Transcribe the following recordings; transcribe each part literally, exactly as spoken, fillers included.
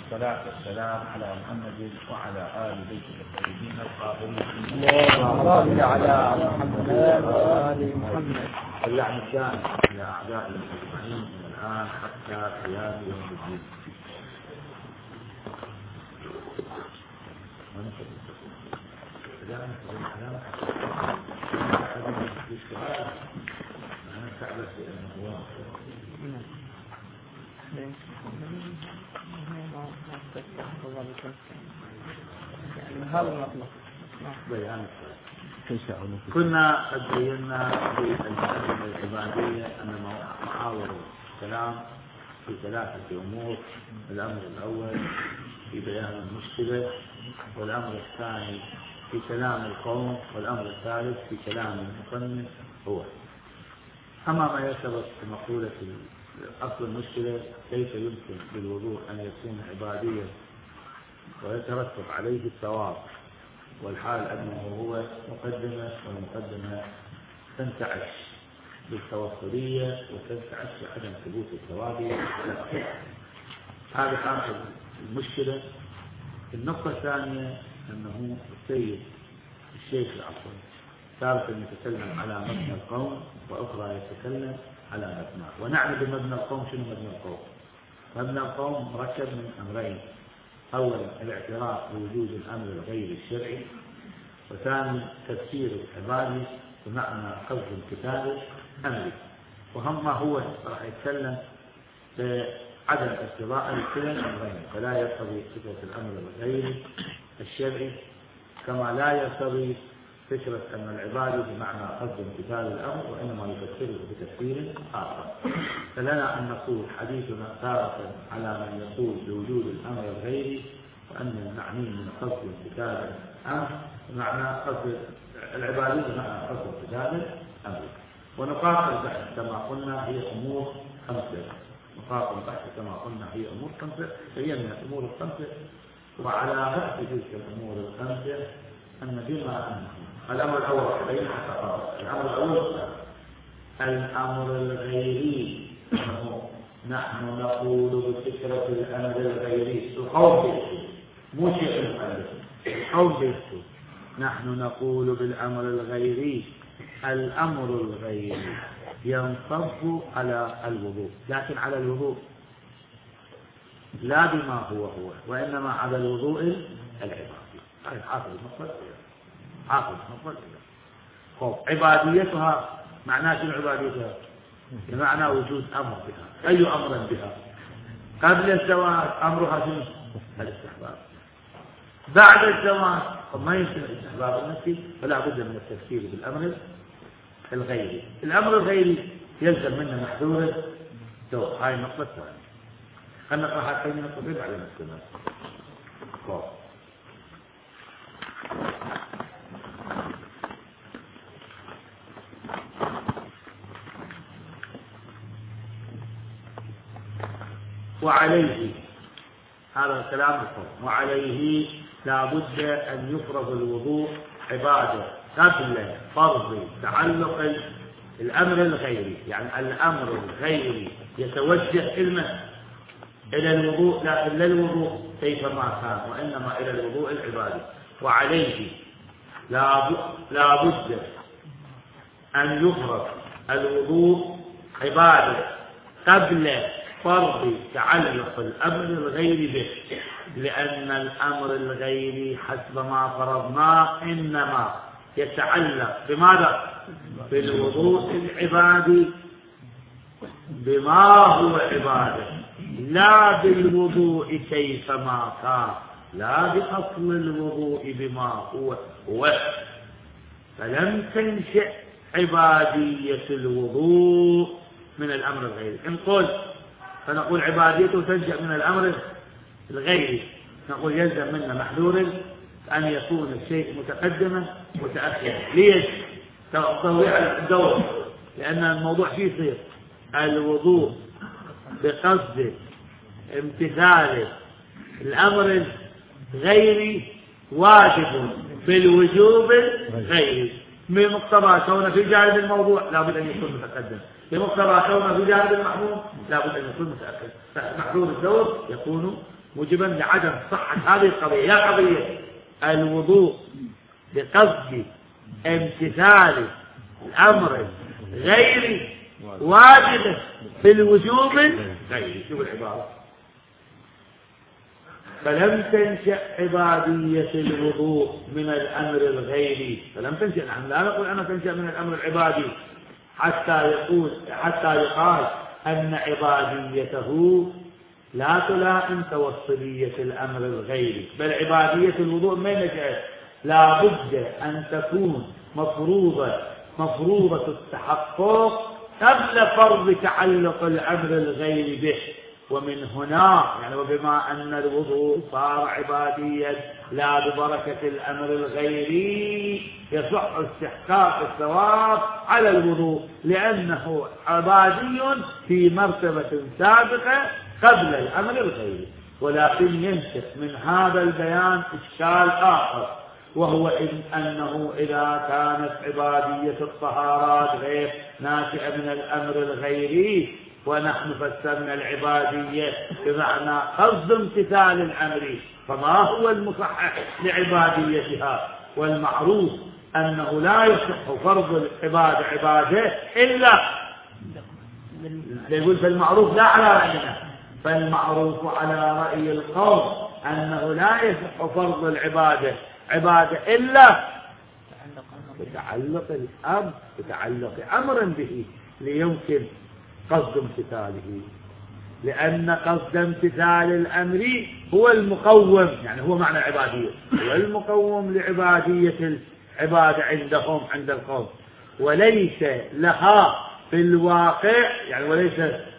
والصلاة والسلام على محمد وعلى آل بيته الطيبين الطاهرين. اللهم على محمد وآل محمد. اللعن الدائم إلى أعداء المسلمين من الآن حتى قيام يوم الدين. كنا قد بينا في المسألة العبادية أن محاور الكلام في ثلاثة أمور. الأمر الأول في بيان المشكلة، والأمر الثاني في كلام القوم، والأمر الثالث في كلام المصنف هو. أما ما يرتبط بمقولة أصل المشكلة كيف يمكن بالوضوء أن يكون عباديا ويترتب عليه الثواب، والحال أنه هو مقدمة، والمقدمة تنتعش بالتوصلية وتنتعش بعدم ثبوت الثواب. هذا كانت المشكلة. النقطة الثانية أنه السيد الشيخ العفو سابقا يتكلم على مبنى القوم، وأخرى يتكلم على مبنى. ونعني بمبنى القوم شنو مبنى القوم؟ مبنى القوم مركب من أمرين: أولا الاعتراف بوجود الأمر الغير الشرعي، وثاني تفسير العبادي بمعنى قصد الكتاب أمري. وهم هو راح يتكلم بعدم ارتضاء لكلا الأمرين، فلا يرتضي فكرة الأمر الغير الشرعي، كما لا يرتضي فكرة أن العبادة بمعنى قصد امتثال الأمر، وإنما يفسره بتفسير آخر. فلنا أن نقول حديثنا تارة على من يقول بوجود الأمر الغيري، وأن المعني من قصد امتثال الأمر بمعنى قصد العبادة بمعنى قصد امتثال الأمر. ونقاط البحث كما قلنا هي أمور خمسة. نقاط البحث كما قلنا هي أمور خمسة، هي من الأمور الخمسة. وعلى رأس تلك الأمور الخمسة أن بما أن الأمر الأول بين الأمر الأول الأمر الغيري، نحن نقول بفكرة الأمر الغيري القول بيحكي مو شيء المؤلف، القول بيحكي. نحن نقول بالأمر الغيري الأمر الغيري ينصب على الوضوء، لكن على الوضوء لا بما هو هو، وإنما على الوضوء العبادي. هذا حافظ المفرد حافظ المفرد. خب عباديتها معناه شنو عباديتها؟ بمعنى وجود أمر بها. أي أمر بها؟ قبل الزواج أمرها شنو؟ الاستحباب. بعد الزواج ما يمكن الاستحباب النفسي، فلا بد من التفكير بالأمر الغيري. الأمر الغيري يلزم منه محذور دور. هاي النقطة الثانية. خلنا نقرأ هاتين النقطتين على المسلمات. خب وعليه هذا الكلام الفرض. وعليه لا بد أن يفرض الوضوء عبادة قبل فرض تعلق الأمر الغيري. يعني الأمر الغيري يتوجه إلى إلى الوضوء، لا إلا الوضوء كيفما كان، وإنما إلى الوضوء العبادي. وعليه لا بد أن يفرض الوضوء عبادة قبل فرض تعلق الأمر الغيري به، لأن الأمر الغيري حسب ما فرضناه إنما يتعلق بماذا؟ بالوضوء العبادي بما هو عبادة، لا بالوضوء كيفما كان، لا بأصل الوضوء بما هو هو. فلم تنشأ عبادية الوضوء من الأمر الغيري. إن قلت فنقول عباديته تنشأ من الأمر الغيري، نقول يلزم منا محذور أن يكون الشيء متقدما متأخرا. ليش؟ تضيع الدور، لأن الموضوع فيه يصير الوضوء بقصد امتثال الأمر الغيري واجب في الوجوب الغيري، بمقتضى كونه في جانب الموضوع لا بد أن يكون متقدم، بمقتضى كونه في جانب المحمول لا بد أن يكون متأخر. فمحذور الدور يكون موجبا لعدم صحة هذه القضية. يا قضية الوضوء بقصد امتثال الأمر غير واجب في الوجوب غير. شوف العبارة: فلم تنشأ عبادية الوضوء من الأمر الغيري. فلم تنشأ، نحن لا نقول أنها تنشأ من الأمر العبادي حتى يقول حتى يقال أن عباديته لا تلائم توصلية الأمر الغيري، بل عبادية الوضوء من نشأت لا بد أن تكون مفروضة مفروضة التحقق قبل فرض تعلق الأمر الغيري به. ومن هنا يعني وبما أن الوضوء صار عباديا لا ببركة الأمر الغيري يصح استحقاق الثواب على الوضوء، لأنه عبادي في مرتبة سابقة قبل الأمر الغيري. ولكن ينشأ من هذا البيان إشكال آخر، وهو إن أنه إذا كانت عبادية الطهارات غير ناشئة من الأمر الغيري، ونحن فسرنا العبادية بمعنى قصد امتثال الأمر، فما هو المصحح لعباديتها؟ والمعروف أنه لا يصح فرض العبادة عبادة إلا يقول فالمعروف لا على رأينا، فالمعروف على رأي القوم أنه لا يصح فرض العبادة عبادة إلا بتعلق الأمر بتعلق أمر به ليمكن قصد امتثاله، لأن قصد امتثال الأمر هو المقوم، يعني هو معنى العبادية، هو المقوم لعبادية العبادة عندهم عند القوم، وليس لها في الواقع يعني وليس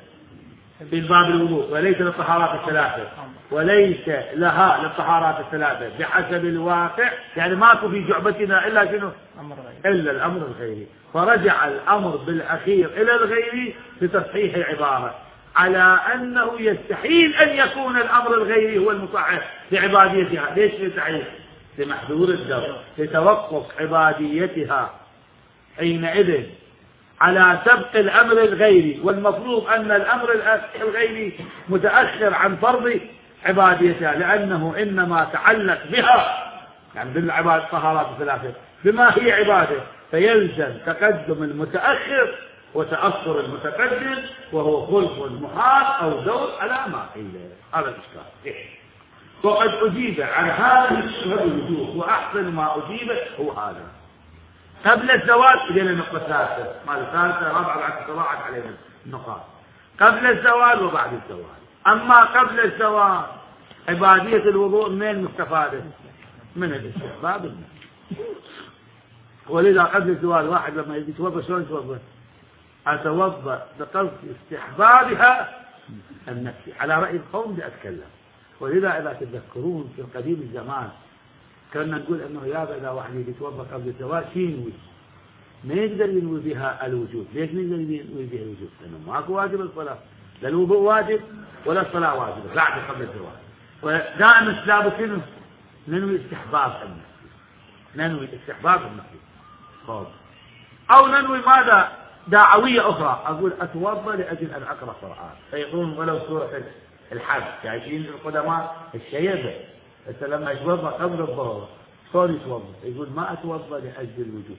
في باب الوضوء وليس للطهارات الثلاثة وليس لها للطهارات الثلاثة بحسب الواقع، يعني ماكو في جعبتنا إلا شنو؟ إلا الأمر الغيري. فرجع الأمر بالأخير إلى الغيري لتصحيح العبارة على أنه يستحيل أن يكون الأمر الغيري هو المصحح لعباديتها. ليش يستحيل؟ لمحذور الدور، لتوقف عباديتها حينئذ على سبق الأمر الغيري، والمفروض أن الأمر الغيري متأخر عن فرض عباديتها، لأنه إنما تعلق بها يعني بالعبادة الطهارات الثلاثة بما هي عبادة، فيلزم تقدم المتأخر وتأخر المتقدم، وهو خلف المحال أو دور على ما قيل. هذا الإشكال. وقد أجيب على هذا الشبه الوجوه، وأحسن ما أجيب هو هذا: قبل الزواج إلينا النقطة الثالثة، ما الثالثة رابعة بعد الصلاة علينا النقاط قبل الزواج وبعد الزواج. أما قبل الزواج عبادية الوضوء من المستفادة من الاستحباب النفسي، ولذا قبل الزواج واحد لما يجي يتوضا شلون يتوضا؟ أتوضا بقصد استحبابها النفسي على رأي القوم بأتكلم. ولذا إذا تذكرون في قديم الزمان كنا نقول أنه يا إذا واحد يتوضا قبل الزواج شو ينوي؟ ما يقدر ينوي بها الوجود. ليش ما يقدر ينوي بها الوجود؟ لأنه ماكو واجب الصلاة، لا الوضوء واجب ولا الصلاة واجبة بعد قبل الزواج. ودائما لابد ننوي استحباب النفسي، ننوي استحباب النفسي خالص. أو ننوي ماذا؟ دعوية أخرى، أقول أتوضأ لأجل أن أقرأ قرآن، فيقولون ولو سورة الحج جايين القدماء الشيبة أنت لما يتوضأ قبل الظهر شلون يتوضأ؟ يقول ما أتوضأ لأجل الوجود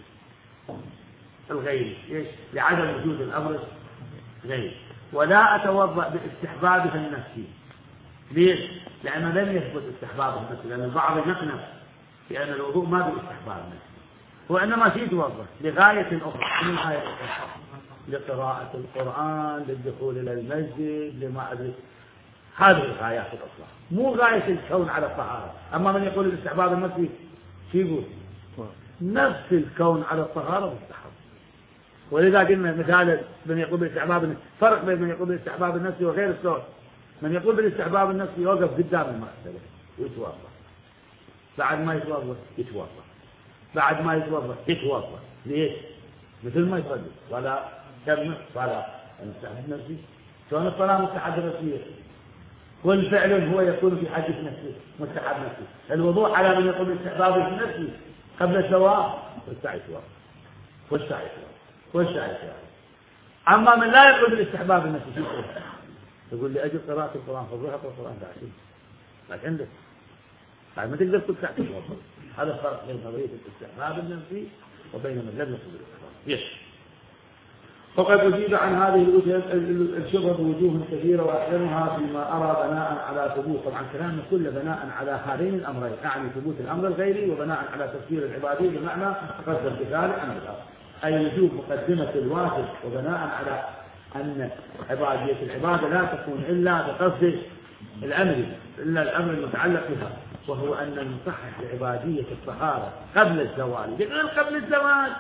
الغيري. ليش؟ لعدم وجود الأمر غيري. ولا أتوضأ باستحبابها النفسي. ليش؟ لأنه لم يثبت استحبابه النفسي، لأن البعض يقنع بأن الوضوء ما باستحباب النفسي، وإنما شيء يتوضأ لغاية أخرى. من غاية أخرى؟ لقراءة القرآن، للدخول إلى المسجد، لما أدري، هذه الغايات الأخرى، مو غاية الكون على الطهارة. أما من يقول الاستحباب النفسي شو يقول؟ نفس الكون على الطهارة مستحب. ولذا قلنا مثال من يقول بالاستحباب النفسي، فرق بين من يقول بالاستحباب النفسي وغير الكون. من يقول بالاستحباب النفسي يوقف قدام المغسلة ويتوضأ، بعد ما يتوضأ يتوضأ، بعد ما يتوضأ يتوضأ. ليش؟ مثل ما يصلي ولا كم صلاة المستحب النفسي. شلون الصلاة مستحب نفسية؟ كل فعل هو يكون في حديث نفسي مستحب نفسي. الوضوء على من يقول بالاستحباب النفسي قبل الزواج والسعي يتوضأ والسعي يتوضأ والسعي يتوضأ. أما من لا يقول بالاستحباب النفسي شو يقول؟ يقول لأجل قراءة القرآن فضلها القرآن بعشين لكن عندك بعد ما تقدر تقول تحت الوصل. هذا الفرق بين نظرية الاستحباب النفسي وبين من لم يقل بالإحرام. يش فقد أجيب عن هذه الشبهة وجوه كثيرة وأحسنها فيما أرى بناء على ثبوت، طبعا كلامنا كله بناء على هذين الأمرين، يعني ثبوت الأمر الغيري وبناء على تفسير العبادي بمعنى قصد امتثال أمر الأمر، أي وجوب مقدمة الواجب وبناء على أن عبادية العبادة لا تكون إلا بقصد الأمر إلا الأمر المتعلق بها، وهو أن نصحح لعبادية الطهارة قبل الزوال غير قبل الزواج.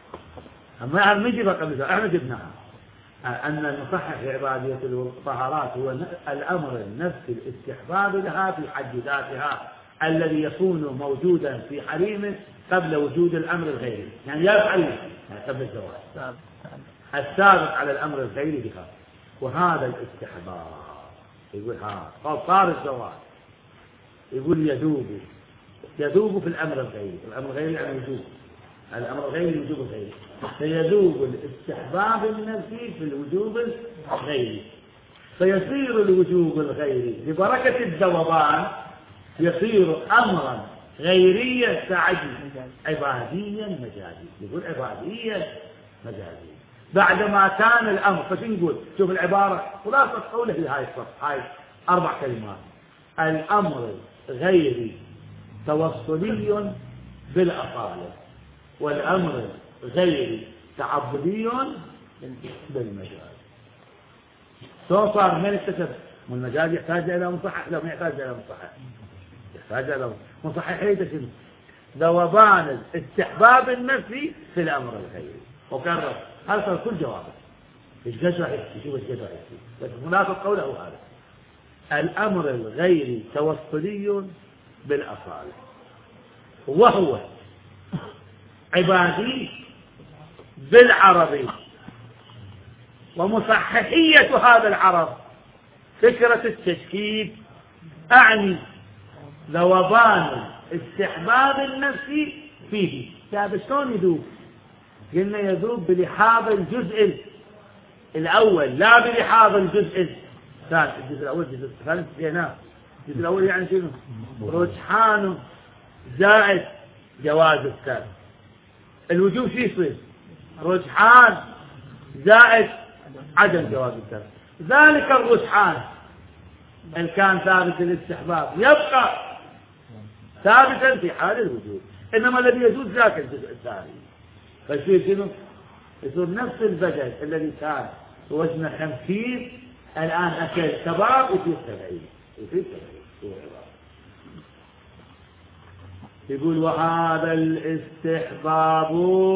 أما نجيب قبل الزواج احنا جبناها أن نصحح لعبادية الطهارات هو الأمر النفسي الاستحباب لها في حد ذاتها الذي يكون موجودا في حريمه قبل وجود الأمر الغيري، يعني يفعل يعني قبل الزواج السابق على الأمر الغيري بها. وهذا الاستحباب يقول ها صار الزواج يقول يذوب يذوب في الأمر الغيري، الأمر الغيري يعني وجوب، الأمر الغيري وجوب الغيري، فيذوب الاستحباب النفسي في الوجوب الغيري، فيصير الوجوب الغيري ببركة الذوبان يصير أمرا غيريا سعدي عباديا مجازي. يقول عباديا مجازي بعدما كان الأمر. فشنقول شوف العبارة خلاصة قوله في هاي الصف هاي أربع كلمات: الأمر غيري توصلي بالأصالة، والأمر غيري تعبدي بالمجاز. سو صار من اكتسب والمجاز يحتاج إلى مصحح؟ لا، ما يحتاج إلى مصحح، يحتاج إلى مصحح. هي شنو؟ ذوبان الاستحباب النفسي في الأمر الغيري. وكرر هذا صار كل جوابه ايش قد راح يحكي، شوف ايش قد راح يحكي، لكن منافق قوله هذا: الأمر الغيري توصلي بالأصالة، وهو عبادي بالعربي، ومصححية هذا العرب فكرة التشكيك، أعني ذوبان استحباب النفسي فيه. طيب شلون يذوب؟ قلنا يذوب بلحاظ الجزء الأول لا بلحاظ الجزء الثاني. الجزء الأول الجزء الثاني زيناه. الجزء الأول يعني شنو؟ رجحان زائد جواز الثاني. الوجوب شو يصير؟ رجحان زائد عدم جواز الثاني. ذلك الرجحان إن كان ثابت الاستحباب يبقى ثابتا في حال الوجوب، إنما الذي يجوز ذاك الجزء الثاني. فيصير شنو؟ يصير نفس البدل الذي كان وزنه خمسين الآن أكل كباب يصير سبعين، يصير سبعين. يقول: وهذا الاستحباب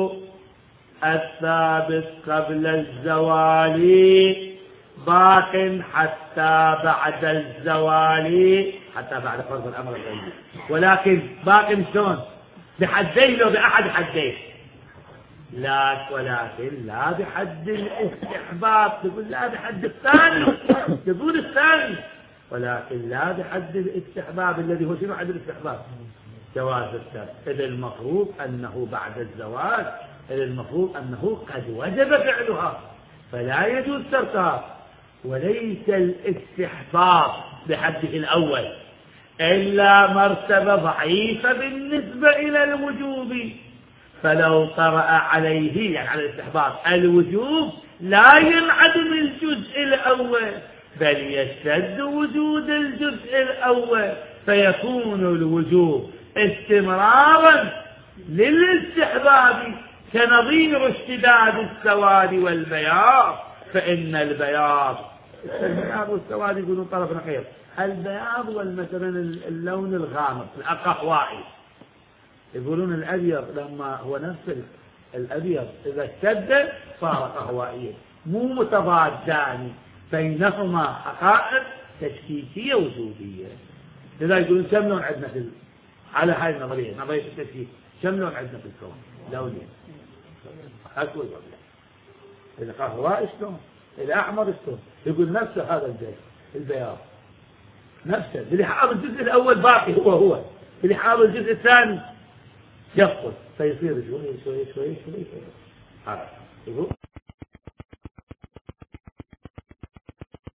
الثابت قبل الزوال باق حتى بعد الزوال، حتى بعد فرض الأمر الغيبي، ولكن باق شلون؟ بحدين لو بأحد حدين، لا ولكن لا بحد الاستحباب. تقول لا بحد الثاني، تقول الثاني، ولكن لا بحد الاستحباب الذي هو شنو حد الاستحباب؟ جواز الثاني. إذا المفروض أنه بعد الزواج، إذا المفروض أنه قد وجب فعلها فلا يجوز تركها. وليس الاستحباب بحده الأول إلا مرتبة ضعيفة بالنسبة إلى الوجوب، فلو طرأ عليه يعني على الاستحباب الوجوب لا ينعدم الجزء الأول، بل يشتد وجود الجزء الأول، فيكون الوجوب استمرارا للاستحباب كنظير اشتداد السواد والبياض. فإن البياض البياض والسواد يقولون طرف نقيض. البياض والمثلا اللون الغامق القهوائي، يقولون الأبيض لما هو نفس الأبيض إذا اشتد صار قهوائيا، مو متضادان، بينهما حقائق تشكيكية وجودية. لذا يقولون كم لون عندنا في على هاي النظرية، نظرية التشكيك، كم لون عندنا في الكون؟ لونين، أسود وأبيض. إذا قهوائي شلون؟ إذا أحمر شلون؟ يقول نفس هذا البيض البياض نفسه بلحاظ الجزء الأول باقي هو هو، بلحاظ الجزء الثاني يفقد، فيصير شوي شوي شوي شوي هذا.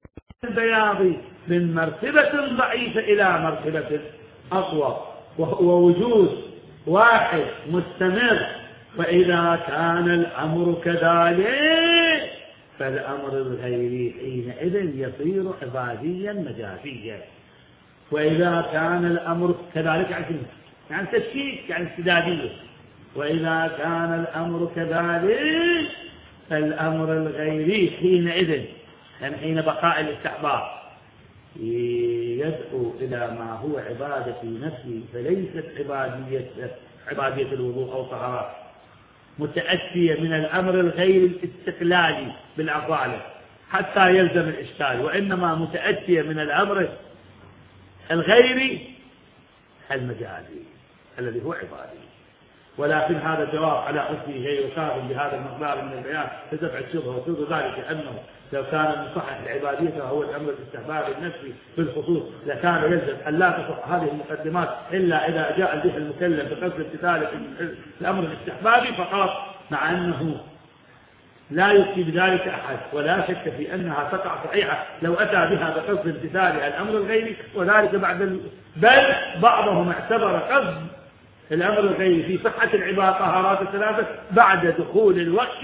البياض من مرتبة ضعيفة إلى مرتبة أقوى، وهو وجود واحد مستمر. فإذا كان الأمر كذلك فالأمر الغيري حينئذ يصير عباديا مجازيا. وإذا كان الأمر كذلك يعني تشكيك يعني استدادية. وإذا كان الأمر كذلك فالأمر الغيري حينئذ يعني حين بقاء الاستحباب يدعو إلى ما هو عبادة في نفسه، فليست عبادية عبادية الوضوء أو طهارة متأتية من الأمر الغير الاستقلالي بالأفعال حتى يلزم الإشكال، وإنما متأتية من الأمر الغيري المجازي الذي هو عبادي. ولكن هذا الجواب على أصله غير كاف بهذا المقدار من البيان لدفع الشبهة، وسود ذلك أنه لو كان مصحح العبادية فهو الأمر الاستحبابي النفسي في الخصوص لكان يلزم أن لا تصح هذه المقدمات إلا إذا جاء به المكلف بقصد امتثال الأمر الاستحبابي فقط، مع أنه لا يفتي بذلك أحد ولا شك في أنها تقع صحيحة لو أتى بها بقصد امتثال الأمر الغيري، وذلك بعد ال... بل بعضهم اعتبر قصد الأمر الغيري في صحة العبادة طهارات الثلاثة بعد دخول الوقت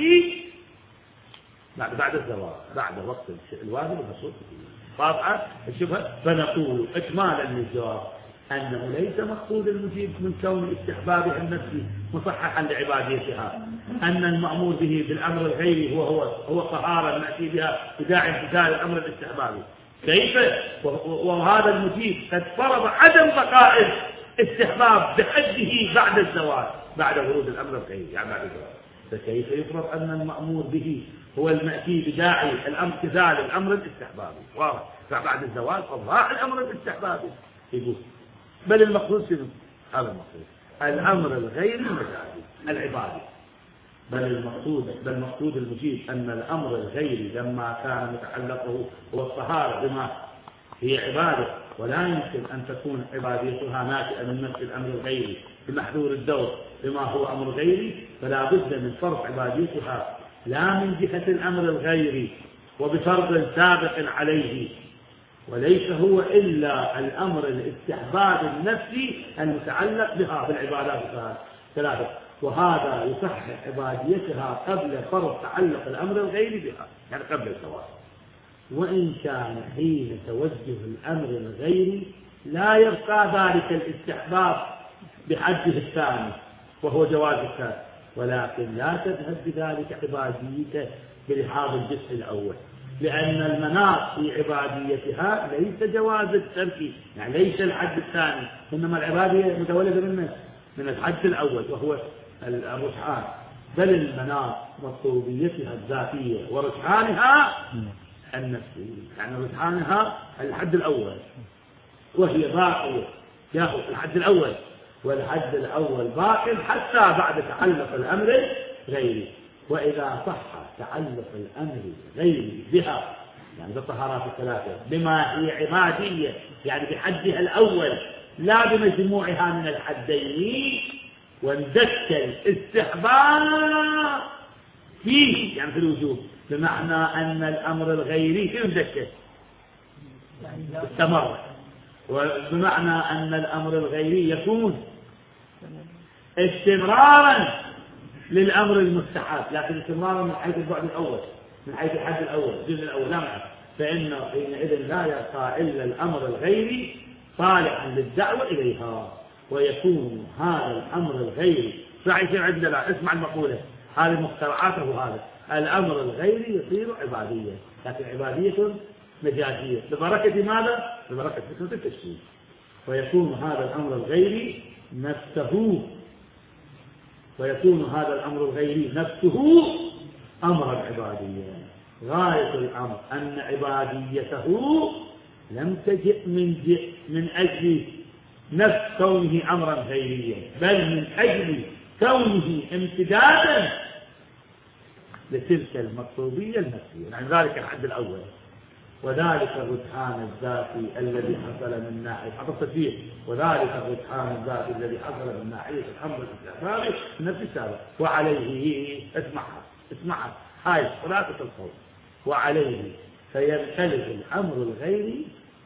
بعد بعد الزواج بعد وقت الواجب المشروط واضحة الشبهة. فنقول إكمالا للجواب أنه ليس مقصود المجيب من كون استحبابها النفسي مصححا لعباديتها، أن المأمور به بالأمر الغيري هو هو هو طهارة نأتي بها بداعي امتثال الأمر الاستحبابي. كيف؟ وهذا المجيب قد فرض عدم بقاء استحباب بحده بعد الزواج بعد ورود الأمر الغيري يعني بعد الزواج، فكيف يفرض أن المأمور به هو المأتي بداعي الامتثال الأمر الاستحبابي واضح بعد الزواج فضاع الأمر الاستحبابي يقول بل المقصود شنو؟ هذا المقصود الأمر الغير المجازي العبادي. بل المقصود بل المقصود المجيب أن الأمر الغيري لما كان متعلقه هو الطهارة بما هي عبادة، ولا يمكن أن تكون عباديتها ناشئة من نفس الأمر الغيري بمحذور الدور بما هو أمر غيري، فلا بد من فرض عباديتها لا من جهة الأمر الغيري وبفرض سابق عليه، وليس هو إلا الأمر الاستحباب النفسي المتعلق بها بالعبادات الثلاثة، وهذا يصحح عباديتها قبل فرض تعلق الأمر الغيري بها يعني قبل الزواج. وإن كان حين توجه الأمر الغيري لا يبقى ذلك الاستحباب بحده الثاني وهو جواز الثاني، ولكن لا تذهب بذلك عباديته بلحاظ الجزء الأول، لأن المناط في عباديتها ليس جواز الترك يعني ليس الحد الثاني، إنما العبادية متولدة منه من الحد الأول وهو الرجحان، بل المناط مطلوبيتها الذاتية ورجحانها النفسي يعني رجحانها الحد الأول وهي باقية ياخذ الحد الأول، والحد الأول باق حتى بعد تعلق الأمر غيري. وإذا صح تعلق الأمر غيري بها يعني بالطهارات الثلاثة بما هي عبادية يعني بحدها الأول لا بمجموعها من الحدين، واندك الاستحباب فيه يعني في الوجوب بمعنى أن الأمر الغيري فيه اندك استمر، وبمعنى أن الأمر الغيري يكون استمرارا للأمر المستحب، لكن استمرارا من حيث البعد الأول من حيث الحد الأول الجزء الأول لا معنى، فإنه حينئذ لا يبقى إلا الأمر الغيري صالحا للدعوة إليها، ويكون هذا الأمر الغيري صحيح عندنا لا اسمع المقولة هذه مخترعاته هذا الأمر الغيري يصير عبادية، لكن عبادية مجازية ببركة ماذا؟ ببركة فكرة التشكيل، ويكون هذا الأمر الغيري نفسه ويكون هذا الأمر الغيري نفسه أمرا عباديا. غاية الأمر أن عباديته لم تجئ من جئ من أجل نفس كونه أمرا غيريا، بل من أجل كونه امتدادا لتلك المطلوبية النفسية يعني ذلك الحد الأول، وذلك الرجحان الذاتي الذي حصل من ناحية حصل فيه وذلك الرجحان الذاتي الذي حصل من ناحية الأمر الاستحبابي نفس السابق، وعليه اسمعها اسمعها هاي ثلاثة القول وعليه فينقلب الأمر الغيري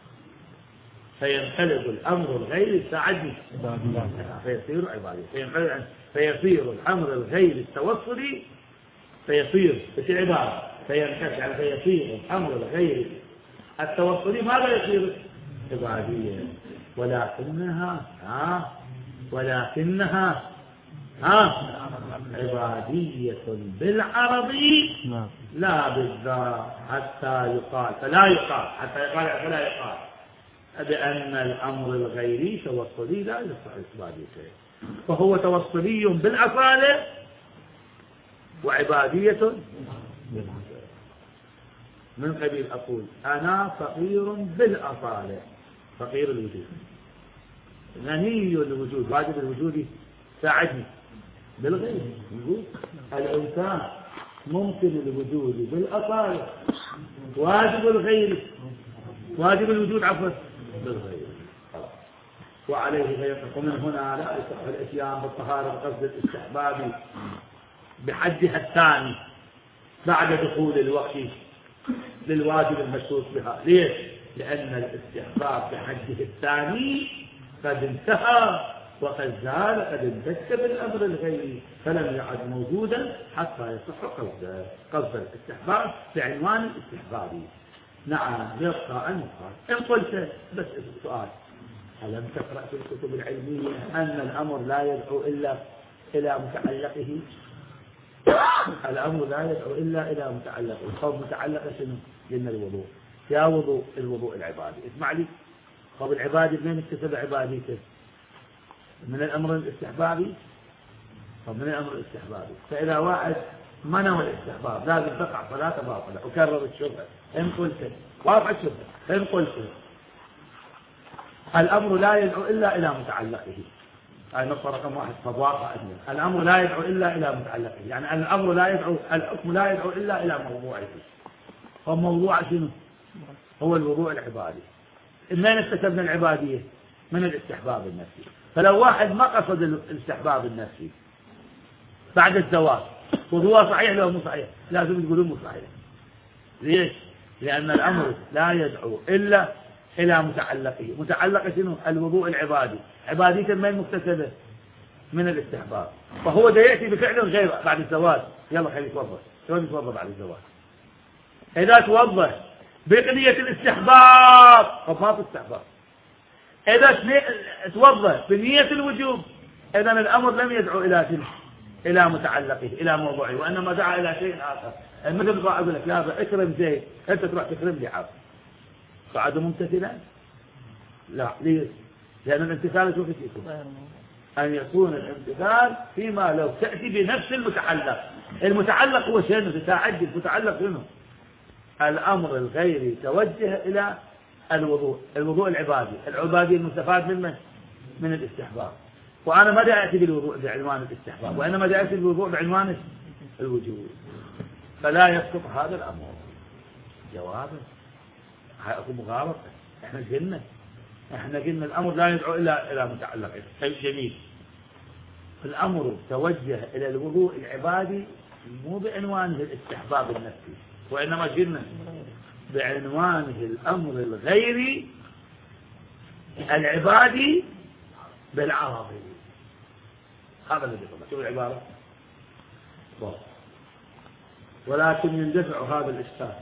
فينقلب الأمر الغيري ساعدني فيصير عبادي فيصير الأمر الغيري التوصلي فيصير في عبادة فينقلب فيصير الأمر الغيري التوصلي ماذا يصير عبادية ولكنها ها ولكنها ها عبادية بالعربي لا بالذات حتى يقال فلا يقال حتى يقال فلا يقال بأن الأمر الغيري توصلي لا يصح عباديته فهو توصلي بالأصالة وعبادية من قبيل أقول أنا فقير بالأصالة فقير الوجود غني الوجود واجب الوجود ساعدني بالغير يقول الإنسان ممكن الوجود بالأصالة واجب الغير واجب الوجود عفوا بالغير وعليه غير ومن هنا لا يصح الاتيان بالطهارة بقصد الاستحباب بحدها الثاني بعد دخول الوقت للواجب المشروط بها ليش؟ لأن الاستحباب بحده الثاني قد انتهى وقد زال قد انتهى بالأمر الغيري فلم يعد موجودا حتى يصح قصد قصد الاستحباب بعنوان الاستحبابي. نعم يبقى أن يقال إن قلت بس سؤال ألم تقرأ في الكتب العلمية أن الأمر لا يدعو إلا إلى متعلقه الأمر لا يدعو إلا إلى متعلقه خب متعلقه شنو؟ قلنا الوضوء يا وضوء الوضوء العبادي اسمع لي خب العبادي منين اكتسب عباديته؟ من الأمر الاستحبابي طب من الأمر الاستحبابي فإذا واحد منع الاستحباب لازم تقع صلاة باطلة وكرر الشبهة إن قلت واضح الشبهة إن قلت الأمر لا يدعو إلا إلى متعلقه هاي نقطة رقم واحد فواقع أدنى الأمر لا يدعو إلا إلى متعلقه يعني الأمر لا يدعو الحكم لا يدعو إلا إلى موضوعه هو موضوع شنو؟ هو الوضوء العبادي منين اكتسبنا العبادية؟ من الاستحباب النفسي فلو واحد ما قصد الاستحباب النفسي بعد الزواج وضوء صحيح لو مو صحيح لازم تقولون مو صحيح ليش؟ لأن الأمر لا يدعو إلا إلى متعلقه متعلقه شنو؟ الوضوء العبادي عبادية من مكتسبة؟ من الاستحباب فهو ده يأتي بفعل غير بعد الزواج يلا خليه يتوضأ شلون يتوضأ بعد الزواج؟ إذا توضأ بقضية الاستحباب طب ما في استحباب إذا توضأ بنية الوجوب إذن الأمر لم يدعو إلى شنو؟ إلى متعلقه إلى موضوعه وإنما دعا إلى شيء آخر مثل ما أقول لك لا اكرم زيد أنت تروح تكرم لي عبد فعاد ممتثلا؟ لا ليش؟ لأن الامتثال شو يكون؟ أن يكون الامتثال فيما لو تأتي بنفس المتعلق المتعلق هو شنو؟ تتعجل المتعلق شنو؟ الأمر الغيري توجه إلى الوضوء الوضوء العبادي العبادي المستفاد من من؟ من الاستحباب وأنا ما دا أتي بالوضوء بعنوان الاستحباب وإنما دا أتي بالوضوء بعنوان الوجوب فلا يسقط هذا الأمر جوابه هاي أكو مغالطة إحنا قلنا إحنا قلنا الأمر لا يدعو إلا إلى متعلقه شيء جميل الأمر توجه إلى الوضوء العبادي مو بعنوانه الاستحباب النفسي وإنما قلنا بعنوانه الأمر الغيري العبادي بالعربي هذا الذي طلع شوف العبارة ولكن يندفع هذا الإشكال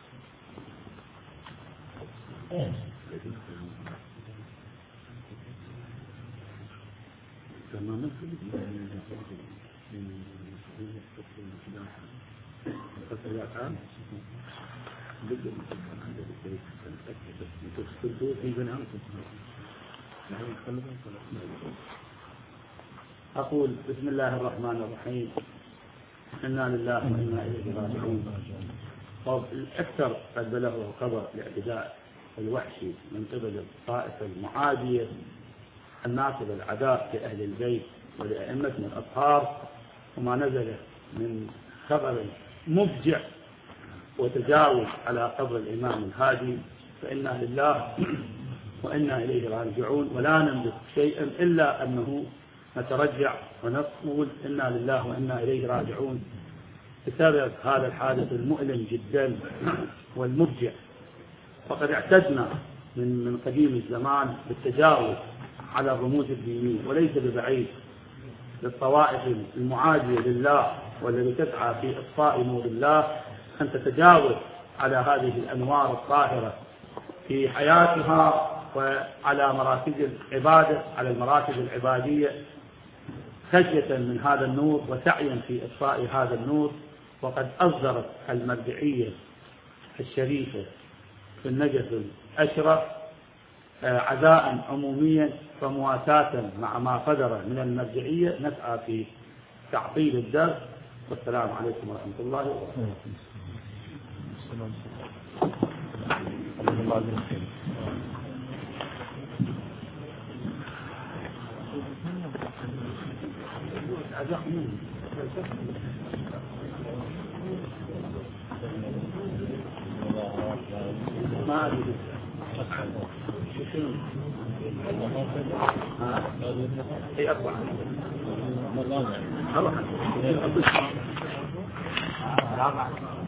أقول بسم الله الرحمن الرحيم إنا لله وإنا إليه راجعون الأكثر قد بلغه خبر الاعتداء الوحشي من قبل الطائفة المعادية الناصبة العداء لأهل البيت ولأئمتنا الأطهار وما نزل من خبر مفجع وتجاوز على قبر الإمام الهادي فإنا لله وإنا إليه راجعون ولا نملك شيئا إلا أنه نترجع ونقول إنا لله وإنا إليه راجعون بسبب هذا الحادث المؤلم جدا والمفجع. فقد اعتدنا من من قديم الزمان بالتجاوز على الرموز الدينية، وليس ببعيد للطوائف المعادية لله والتي تسعى في إطفاء نور الله أن تتجاوز على هذه الأنوار الطاهرة في حياتها وعلى مراكز العبادة، على المراكز العبادية، خشية من هذا النور وسعيا في إطفاء هذا النور. وقد أصدرت المرجعية الشريفة في النجف الأشرف عزاء عموميا ومواساة مع ما صدر من المرجعية نسعى في تعطيل الدرس. والسلام عليكم ورحمة الله وبركاته. ما أدري أي أربعة